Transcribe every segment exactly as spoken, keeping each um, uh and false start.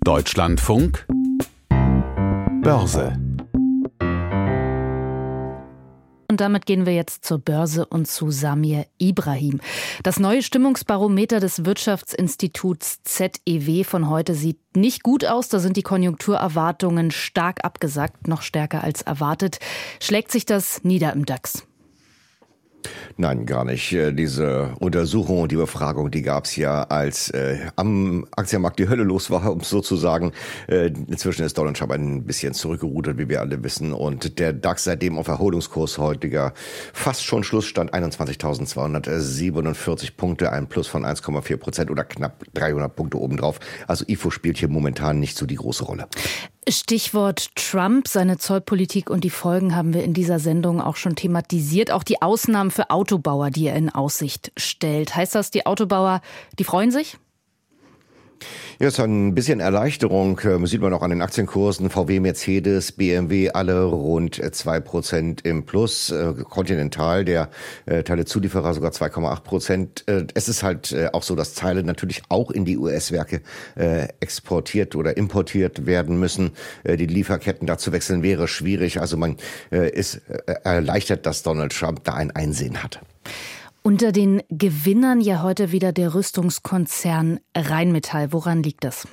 Deutschlandfunk Börse. Und damit gehen wir jetzt zur Börse und zu Samir Ibrahim. Das neue Stimmungsbarometer des Wirtschaftsinstituts Z E W von heute sieht nicht gut aus. Da sind die Konjunkturerwartungen stark abgesackt, noch stärker als erwartet. Schlägt sich das nieder im DAX? Nein, gar nicht. Diese Untersuchung und die Befragung, die gab es ja, als äh, am Aktienmarkt die Hölle los war, um es so zu sagen. Äh, inzwischen ist Donald Trump ein bisschen zurückgerudert, wie wir alle wissen. Und der DAX seitdem auf Erholungskurs, heutiger fast schon Schlussstand einundzwanzigtausendzweihundertsiebenundvierzig Punkte, ein Plus von eins Komma vier Prozent oder knapp dreihundert Punkte obendrauf. Also I F O spielt hier momentan nicht so die große Rolle. Stichwort Trump, seine Zollpolitik und die Folgen haben wir in dieser Sendung auch schon thematisiert. Auch die Ausnahmen für Autobauer, die er in Aussicht stellt. Heißt das, die Autobauer, die freuen sich? Ja, ist ein bisschen Erleichterung, sieht man auch an den Aktienkursen. V W, Mercedes, B M W, alle rund zwei Prozent im Plus. Continental, der Teilezulieferer, sogar zwei Komma acht Prozent. Es ist halt auch so, dass Teile natürlich auch in die U S-Werke exportiert oder importiert werden müssen. Die Lieferketten dazu wechseln wäre schwierig. Also man ist erleichtert, dass Donald Trump da ein Einsehen hat. Unter den Gewinnern ja heute wieder der Rüstungskonzern Rheinmetall. Woran liegt das?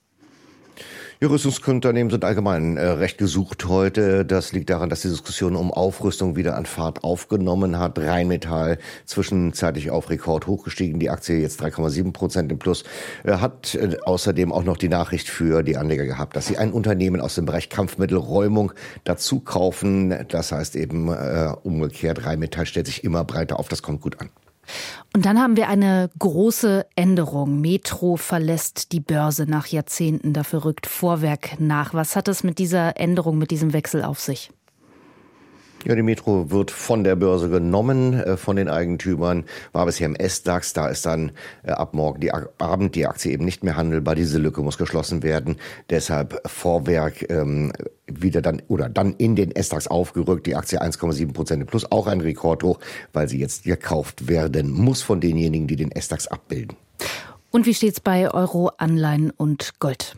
Die Rüstungsunternehmen sind allgemein äh, recht gesucht heute. Das liegt daran, dass die Diskussion um Aufrüstung wieder an Fahrt aufgenommen hat. Rheinmetall zwischenzeitlich auf Rekord hochgestiegen. Die Aktie jetzt drei Komma sieben Prozent im Plus. Äh, hat äh, außerdem auch noch die Nachricht für die Anleger gehabt, dass sie ein Unternehmen aus dem Bereich Kampfmittelräumung dazu kaufen. Das heißt eben äh, umgekehrt, Rheinmetall stellt sich immer breiter auf. Das kommt gut an. Und dann haben wir eine große Änderung. Metro verlässt die Börse nach Jahrzehnten. Dafür rückt Vorwerk nach. Was hat es mit dieser Änderung, mit diesem Wechsel auf sich? Ja, die Metro wird von der Börse genommen, äh, von den Eigentümern, war bisher im S-DAX, da ist dann äh, ab morgen die Abend die Aktie eben nicht mehr handelbar. Diese Lücke muss geschlossen werden. Deshalb Vorwerk ähm, wieder dann oder dann in den S-DAX aufgerückt. Die Aktie eins Komma sieben Prozent plus, auch ein Rekordhoch, weil sie jetzt gekauft werden muss von denjenigen, die den S-DAX abbilden. Und wie steht's bei Euro, Anleihen und Gold?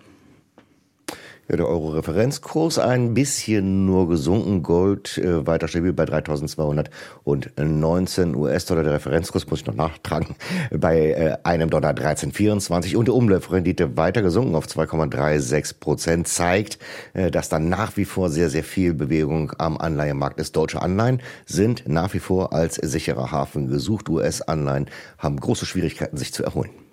Ja, der Euro-Referenzkurs ein bisschen nur gesunken, Gold äh, weiter stabil bei dreitausendzweihundertneunzehn U S-Dollar. Der Referenzkurs, muss ich noch nachtragen, bei äh, einem Dollar dreizehn Komma vierundzwanzig und die Umlaufrendite weiter gesunken auf zwei Komma sechsunddreißig Prozent, zeigt, äh, dass da nach wie vor sehr, sehr viel Bewegung am Anleihenmarkt ist. Deutsche Anleihen sind nach wie vor als sicherer Hafen gesucht. U S-Anleihen haben große Schwierigkeiten, sich zu erholen.